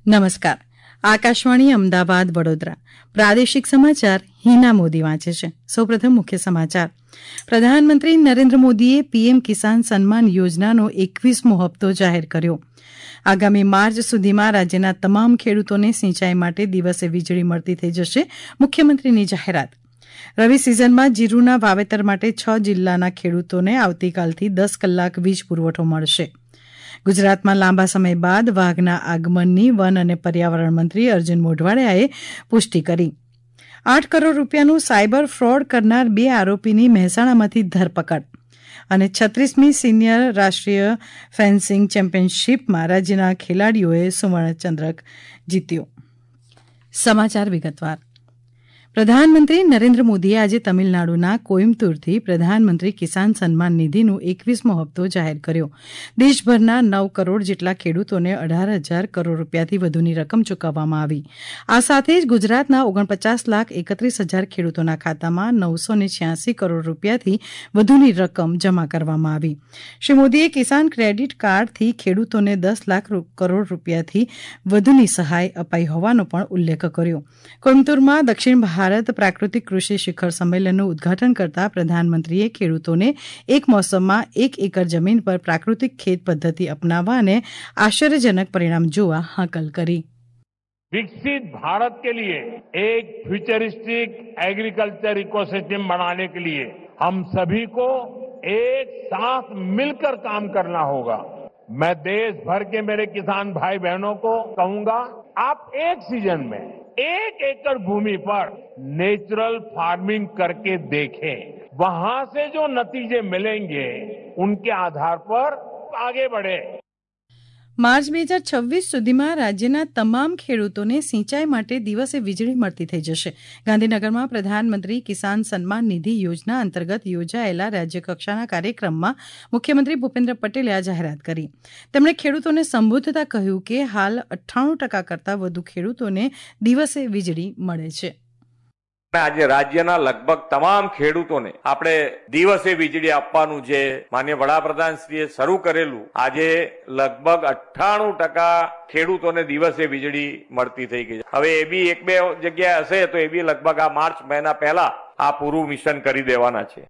નમસ્કાર. આકાશવાણી અમદાવાદ વડોદરા પ્રાદેશિક સમાચાર હિના મોદી વાંચે છે. સૌપ્રથમ મુખ્ય સમાચાર. પ્રધાનમંત્રી નરેન્દ્ર મોદીએ પીએમ કિસાન સન્માન યોજનાનો 21મો હપ્તો જાહેર કર્યો. આગામી માર્ચ સુધીમાં રાજ્યના તમામ ખેડૂતોને સિંચાઈ માટે દિવસે વીજળી મળતી થઈ જશે. મુખ્યમંત્રીની જાહેરાત. રવિ સિઝનમાં જીરુના વાવેતર માટે 6 જિલ્લાના ખેડૂતોને આવતીકાલથી 10 કલાક વીજ પુરવઠો મળશે. ગુજરાતમાં લાંબા સમય બાદ વાઘના આગમનની વન અને પર્યાવરણ મંત્રી અર્જુન મોઢવાડિયાએ પુષ્ટિ કરી. 8 કરોડ રૂપિયાનું સાયબર ફ્રોડ કરનાર 2 આરોપીની મહેસાણામાંથી ધરપકડ. અને 36મી સિનિયર રાષ્ટ્રીય ફેન્સિંગ ચેમ્પિયનશીપમાં રાજ્યના ખેલાડીઓએ સુવર્ણચંદ્રક જીત્યો. સમાચાર વિગતવાર. પ્રધાનમંત્રી નરેન્દ્ર મોદીએ આજે તમિલનાડુના કોઇમ્બતુરથી પ્રધાનમંત્રી કિસાન સન્માન નિધિનો 21મો હપ્તો જાહેર કર્યો. દેશભરના 9 કરોડ જેટલા ખેડૂતોને 18,000 કરોડ રૂપિયાથી વધુની રકમ ચૂકવવામાં આવી. આ સાથે જ ગુજરાતના 49,31,000 ખેડૂતોના ખાતામાં 986 કરોડ રૂપિયાથી વધુની રકમ જમા કરવામાં આવી. શ્રી મોદીએ કિસાન ક્રેડિટ કાર્ડથી ખેડૂતોને 10 લાખ કરોડ રૂપિયાથી વધુની સહાય અપાઈ હોવાનો પણ ઉલ્લેખ કર્યો. કોઇમ્બતુરમાં દક્ષિણ ભારત પ્રાકૃતિક કૃષિ શિખર સંમેલનનું ઉદઘાટન કરતા પ્રધાનમંત્રીએ ખેડૂતોને એક મોસમમાં 1 એકર જમીન પર પ્રાકૃતિક ખેત પદ્ધતિ અપનાવવા અને આશ્ચર્યજનક પરિણામ જોવા હાકલ કરી. विकसित भारत के लिए एक फ्यूचरिस्टिक एग्रीकल्चर इकोसिस्टम बनाने के लिए हम सभी को एक साथ मिलकर काम करना होगा. मैं देश भर के मेरे किसान भाई बहनों को कहूंगा, आप एक सीजन में 1 एकड़ भूमि पर नेचुरल फार्मिंग करके देखें. वहां से जो नतीजे मिलेंगे उनके आधार पर आगे बढ़े. માર્ચ 2026 સુધીમાં રાજ્યના તમામ ખેડૂતોને સિંચાઈ માટે દિવસે વીજળી મળતી થઈ જશે. ગાંધીનગરમાં પ્રધાનમંત્રી કિસાન સન્માન નિધિ યોજના અંતર્ગત યોજાયેલા રાજ્યકક્ષાના કાર્યક્રમમાં મુખ્યમંત્રી ભૂપેન્દ્ર પટેલે આ જાહેરાત કરી. તેમણે ખેડૂતોને સંબોધતા કહ્યું કે હાલ 98% કરતાં વધુ ખેડૂતોને દિવસે વીજળી મળે છે. આજે રાજ્યના લગભગ તમામ ખેડૂતોને આપણે દિવસે વીજળી આપવાનું જે માનનીય વડાપ્રધાનશ્રીએ શરૂ કરેલું, આજે લગભગ 98% ખેડૂતોને દિવસે વીજળી મળતી થઈ ગઈ. હવે એ બી 1-2 જગ્યાએ હશે તો એ બી લગભગ આ માર્ચ મહિના પહેલા આ પૂરું મિશન કરી દેવાના છે.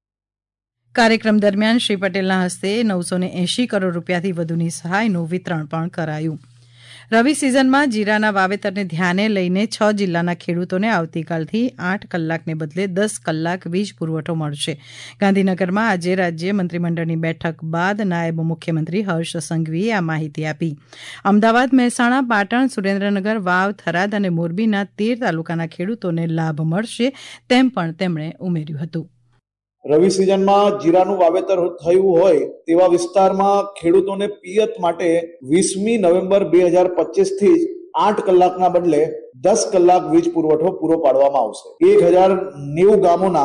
કાર્યક્રમ દરમિયાન શ્રી પટેલના હસ્તે 980 કરોડ રૂપિયાથી વધુની સહાયનું વિતરણ પણ કરાયું. રવિ સિઝનમાં જીરાના વાવેતરને ધ્યાને લઈને 6 જિલ્લાના ખેડૂતોને આવતીકાલથી 8 કલાકને બદલે 10 કલાક વીજ પુરવઠો મળશે. ગાંધીનગરમાં આજે રાજ્ય મંત્રીમંડળની બેઠક બાદ નાયબ મુખ્યમંત્રી હર્ષ સંઘવીએ આ માહિતી આપી. અમદાવાદ, મહેસાણા, પાટણ, સુરેન્દ્રનગર, વાવ, થરાદ અને મોરબીના 13 તાલુકાના ખેડૂતોને લાભ મળશે તેમ પણ તેમણે ઉમેર્યું હતું. રવિ સિઝનમાં જીરાનું વાવેતર થયું હોય તેવા વિસ્તારમાં ખેડૂતોને પિયત માટે 20મી નવેમ્બર 2025 થી 8 કલાકના બદલે 10 કલાક વીજ પુરવઠો પૂરો પાડવામાં આવશે. 1090 ગામોના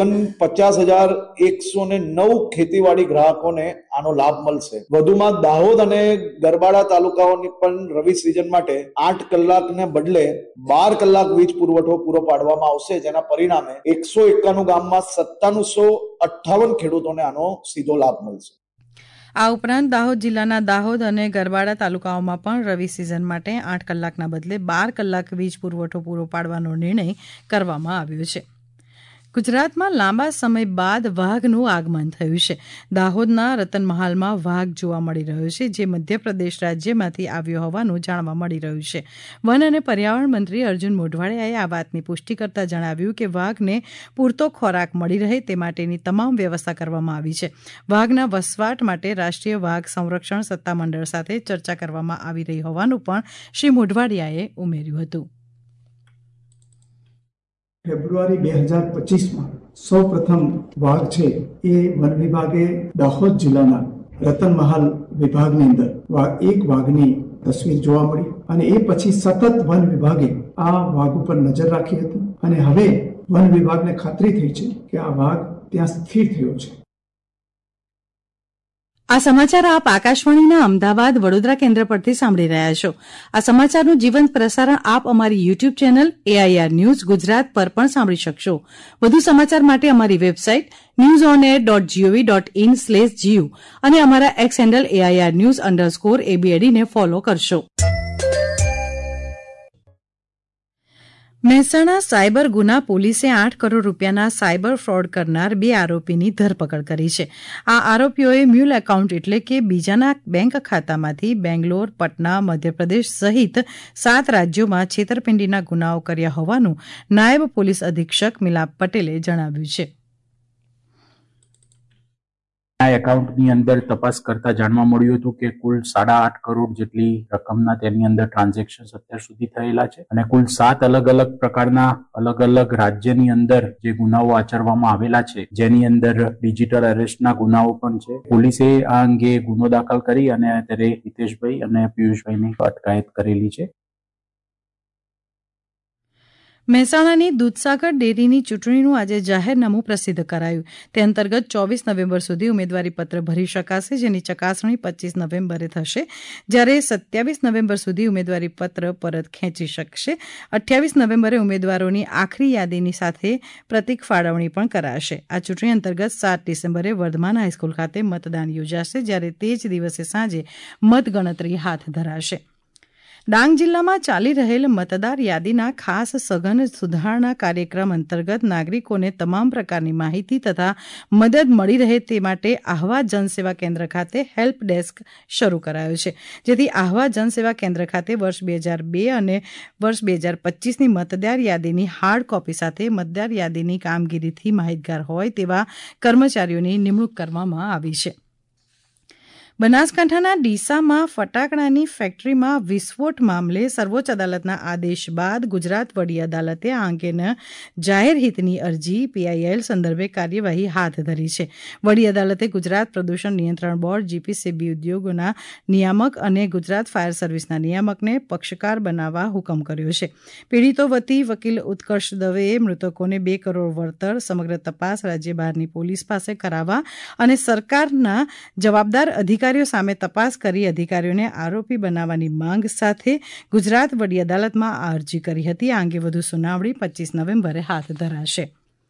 49,109 ખેતીવાડી ગ્રાહકોને આનો લાભ મળશે. વધુમાં દાહોદ અને ગરબાડા તાલુકાઓની પણ રવિ સિઝન માટે 8 કલાકને બદલે 12 કલાક વીજ પુરવઠો પૂરો પાડવામાં આવશે, જેના પરિણામે 191 ગામમાં 9758 ખેડૂતોને આનો સીધો લાભ મળશે. આ ઉપરાંત દાહોદ જિલ્લાના દાહોદ અને ગરબાડા તાલુકાઓમાં પણ રવિ સિઝન માટે 8 કલાકના બદલે 12 કલાક વીજ પુરવઠો પૂરો પાડવાનો નિર્ણય કરવામાં આવ્યો છે. ગુજરાતમાં લાંબા સમય બાદ વાઘનું આગમન થયું છે. દાહોદના રતનમહાલમાં વાઘ જોવા મળી રહ્યો છે, જે મધ્યપ્રદેશ રાજ્યમાંથી આવ્યો હોવાનું જાણવા મળી રહ્યું છે. વન અને પર્યાવરણ મંત્રી અર્જુન મોઢવાડિયાએ આ વાતની પુષ્ટિ કરતા જણાવ્યું કે વાઘને પૂરતો ખોરાક મળી રહે તે માટેની તમામ વ્યવસ્થા કરવામાં આવી છે. વાઘના વસવાટ માટે રાષ્ટ્રીય વાઘ સંરક્ષણ સત્તામંડળ સાથે ચર્ચા કરવામાં આવી રહી હોવાનું પણ શ્રી મોઢવાડિયાએ ઉમેર્યું હતું. ફેબ્રુઆરી 2025માં સૌ પ્રથમ વાઘ છે એ વન વિભાગે દાહોદ જિલ્લાના રતનમહાલ વિભાગની અંદર એક વાઘની તસવીર જોવા મળી અને એ પછી સતત વન વિભાગે આ વાઘ ઉપર નજર રાખી હતી અને હવે વન વિભાગને ખાતરી થઈ છે કે આ વાઘ ત્યાં સ્થિર થયો છે. આ સમાચાર આપ આકાશવાણીના અમદાવાદ વડોદરા કેન્દ્ર પરથી સાંભળી રહ્યા છો. આ સમાચારનું જીવંત પ્રસારણ આપ અમારી YouTube channel AIR news Gujarat પર પણ સાંભળી શકશો. વધુ સમાચાર માટે અમારી વેબસાઇટ newsonair.gov.in/gu અને અમારા એક્સ હેન્ડલ AIR News_ABAD ને ફોલો કરશો. મહેસાણા સાયબર ગુના પોલીસે 8 કરોડ રૂપિયાના સાયબર ફ્રોડ કરનાર 2 આરોપીની ધરપકડ કરી છે. આ આરોપીઓએ મ્યુલ એકાઉન્ટ એટલે કે બીજાના બેંક ખાતામાંથી બેંગ્લોર, પટના, મધ્યપ્રદેશ સહિત 7 રાજ્યોમાં છેતરપિંડીના ગુનાઓ કર્યા હોવાનું નાયબ પોલીસ અધિક્ષક મિલાપ પટેલે જણાવ્યું છે. આ એકાઉન્ટની અંદર તપાસ કરતા જાણવા મળ્યું હતું કે કુલ 8.5 કરોડ જેટલી રકમના તેની અંદર ટ્રાન્ઝેક્શન અત્યાર સુધી થયેલા છે અને કુલ 7 અલગ અલગ પ્રકારના અલગ અલગ રાજ્યની અંદર જે ગુનાઓ આચરવામાં આવેલા છે, જેની અંદર ડિજિટલ અરેસ્ટના ગુનાઓ પણ છે. પોલીસે આ અંગે ગુનો દાખલ કરી અને અત્યારે હિતેશભાઈ અને પિયુષભાઈની અટકાયત કરેલી છે. મહેસાણાની દૂધસાગર ડેરીની ચૂંટણીનું આજે જાહેરનામું પ્રસિદ્ધ કરાયું. તે અંતર્ગત 24 નવેમ્બર સુધી ઉમેદવારીપત્ર ભરી શકાશે, જેની ચકાસણી 25 નવેમ્બરે થશે, જ્યારે 27 નવેમ્બર સુધી ઉમેદવારીપત્ર પરત ખેંચી શકશે. 28 નવેમ્બરે ઉમેદવારોની આખરી યાદીની સાથે પ્રતિક ફાળવણી પણ કરાશે. આ ચૂંટણી અંતર્ગત 7 ડિસેમ્બરે વર્ધમાન હાઈસ્કૂલ ખાતે મતદાન યોજાશે, જ્યારે તે જ દિવસે સાંજે મતગણતરી હાથ ધરાશે. ડાંગ જિલ્લામાં ચાલી રહેલ મતદાર યાદીના ખાસ સઘન સુધારણા કાર્યક્રમ અંતર્ગત નાગરિકોને તમામ પ્રકારની માહિતી તથા મદદ મળી રહે તે માટે આહવા જનસેવા કેન્દ્ર ખાતે હેલ્પ ડેસ્ક શરૂ કરાયો છે, જેથી આહવા જનસેવા કેન્દ્ર ખાતે વર્ષ 2002 અને વર્ષ 2025ની મતદાર યાદીની હાર્ડ કોપી સાથે મતદાર યાદીની કામગીરીથી માહિતગાર હોય તેવા કર્મચારીઓની નિમણૂક કરવામાં આવી છે. બનાસકાંઠાના ડીસામાં ફટાકડાની ફેક્ટરીમાં વિસ્ફોટ મામલે સર્વોચ્ચ અદાલતના આદેશ બાદ ગુજરાત વડી અદાલતે આ અંગેના જાહેર હિતની અરજી પીઆઈએલ સંદર્ભે કાર્યવાહી હાથ ધરી છે. વડી અદાલતે ગુજરાત પ્રદૂષણ નિયંત્રણ બોર્ડ, જીપીસીબી ઉદ્યોગોના નિયામક અને ગુજરાત ફાયર સર્વિસના નિયામકને પક્ષકાર બનાવવા હુકમ કર્યો છે. પીડિતો વતી વકીલ ઉત્કર્ષ દવેએ મૃતકોને 2 કરોડ વળતર, સમગ્ર તપાસ રાજ્ય બહારની પોલીસ પાસે કરાવવા અને સરકારના જવાબદાર અધિકારીઓ સામે તપાસ કરી અધિકારીઓને આરોપી બનાવવાની માંગ સાથે ગુજરાત વડી અદાલતમાં આ અરજી કરી હતી. આ અંગે વધુ સુનાવણી 25 નવેમ્બરે હાથ ધરાશે.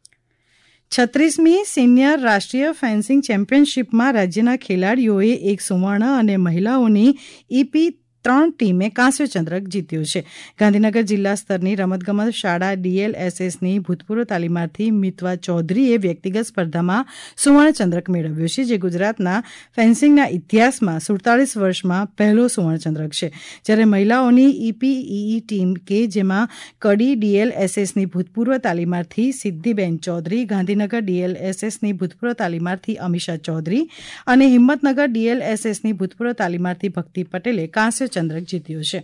36મી સિનિયર રાષ્ટ્રીય ફેન્સિંગ ચેમ્પિયનશીપમાં રાજ્યના ખેલાડીઓએ 1 સુવર્ણ અને મહિલાઓની EP 3 ટીમે કાંસ્ય ચંદ્રક જીત્યો છે. ગાંધીનગર જિલ્લા સ્તરની રમતગમત શાળા DLSSની ભૂતપૂર્વ તાલીમાર્થી મિતવા ચૌધરીએ વ્યક્તિગત સ્પર્ધામાં સુવર્ણ ચંદ્રક મેળવ્યો છે, જે ગુજરાતના ફેન્સિંગના ઇતિહાસમાં 47 વર્ષમાં પહેલો સુવર્ણ ચંદ્રક છે. જ્યારે મહિલાઓની EPEE ટીમ કે જેમાં કડી DLSSની ભૂતપૂર્વ તાલીમાર્થી સિદ્ધિબેન ચૌધરી, ગાંધીનગર DLSSની ભૂતપૂર્વ તાલીમાર્થી અમીષા ચૌધરી અને હિંમતનગર DLSSની ભૂતપૂર્વ તાલીમાર્થી ભક્તિ પટેલે કાંસ્ય ચંદ્રક જીત્યો છે.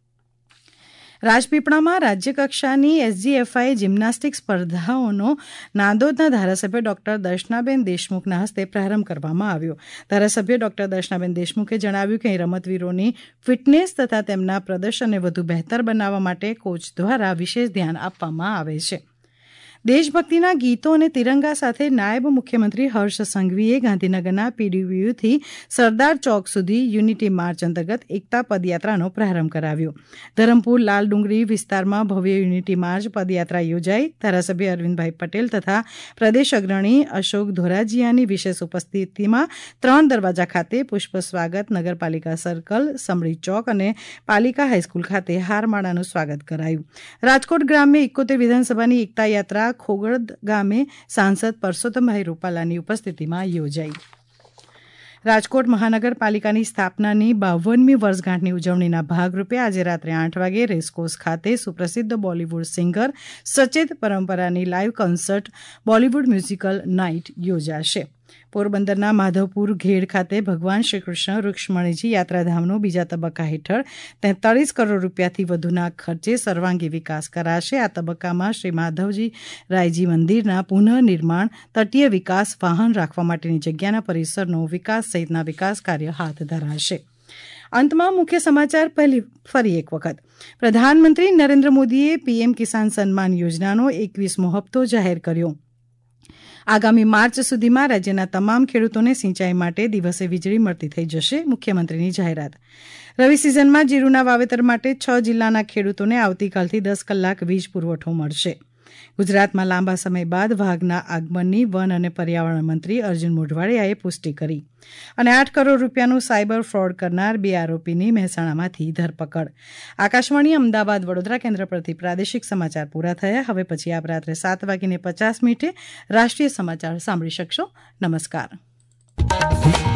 રાજપીપળામાં રાજ્યકક્ષાની SGFI જિમ્નાસ્ટિક સ્પર્ધાઓનો નાંદોદના ધારાસભ્ય ડોક્ટર દર્શનાબેન દેશમુખના હસ્તે પ્રારંભ કરવામાં આવ્યો. ધારાસભ્ય ડોક્ટર દર્શનાબેન દેશમુખે જણાવ્યું કે રમતવીરોની ફિટનેસ તથા તેમના પ્રદર્શનને વધુ બહેતર બનાવવા માટે કોચ દ્વારા વિશેષ ધ્યાન આપવામાં આવે છે. દેશભક્તિના ગીતો અને તિરંગા સાથે નાયબ મુખ્યમંત્રી હર્ષ સંઘવીએ ગાંધીનગરના PDVથી સરદાર ચોક સુધી યુનિટી માર્ચ અંતર્ગત એકતા પદયાત્રાનો પ્રારંભ કરાવ્યો. ધરમપુર લાલ ડુંગરી વિસ્તારમાં ભવ્ય યુનિટી માર્ચ પદયાત્રા યોજાઈ. ધારાસભ્ય અરવિંદભાઈ પટેલ તથા પ્રદેશ અગ્રણી અશોક ધોરાજીયાની વિશેષ ઉપસ્થિતિમાં 3 દરવાજા ખાતે પુષ્પ સ્વાગત, નગરપાલિકા સર્કલ, સમડી ચોક અને પાલિકા હાઈસ્કૂલ ખાતે હારમાળાનું સ્વાગત કરાયું. રાજકોટ ગ્રામ્ય 71 વિધાનસભાની એકતા યાત્રા ખોગડ ગામે સાંસદ પરસોત્તમભાઈ રૂપાલાની ઉપસ્થિતિમાં યોજાઈ. રાજકોટ મહાનગરપાલિકાની સ્થાપનાની 52મી વર્ષગાંઠની ઉજવણીના ભાગરૂપે આજે રાત્રે 8 વાગે રેસકોર્સ ખાતે સુપ્રસિદ્ધ બોલિવૂડ સિંગર સચેત પરંપરાની live concert Bollywood musical night યોજાશે. પોરબંદરના માધવપુર ઘેડ ખાતે ભગવાન શ્રીકૃષ્ણ રૂક્ષ્મણીજી યાત્રાધામનો બીજા તબક્કા હેઠળ 43 કરોડ રૂપિયાથી વધુના ખર્ચે સર્વાંગી વિકાસ કરાશે. આ તબક્કામાં શ્રી માધવજી રાયજી મંદિરના પુનઃનિર્માણ, તટીય વિકાસ, વાહન રાખવા માટેની જગ્યાના પરિસરનો વિકાસ સહિતના વિકાસ કાર્ય હાથ ધરાશે. અંતમાં મુખ્ય સમાચાર ફરી એક વખત. પ્રધાનમંત્રી નરેન્દ્ર મોદીએ PM કિસાન સન્માન યોજનાનો 21મો હપ્તો જાહેર કર્યો. આગામી માર્ચ સુધીમાં રાજ્યના તમામ ખેડૂતોને સિંચાઈ માટે દિવસે વીજળી મળતી થઈ જશે. મુખ્યમંત્રીની જાહેરાત. રવિ સિઝનમાં જીરુના વાવેતર માટે 6 જિલ્લાના ખેડૂતોને આવતીકાલથી 10 કલાક વીજ પુરવઠો મળશે. ગુજરાતમાં લાંબા સમય બાદ વાઘના આગમનની વન અને પર્યાવરણ મંત્રી અર્જુન મોઢવાડિયાએ પુષ્ટિ કરી. અને 8 કરોડ રૂપિયાનું સાયબર ફ્રોડ કરનાર 2 આરોપીની મહેસાણામાંથી ધરપકડ. આકાશવાણી અમદાવાદ વડોદરા કેન્દ્ર પરથી પ્રાદેશિક સમાચાર પૂરા થયા. હવે પછી આપ રાત્રે 7:50 રાષ્ટ્રીય સમાચાર સાંભળી શકશો. નમસ્કાર.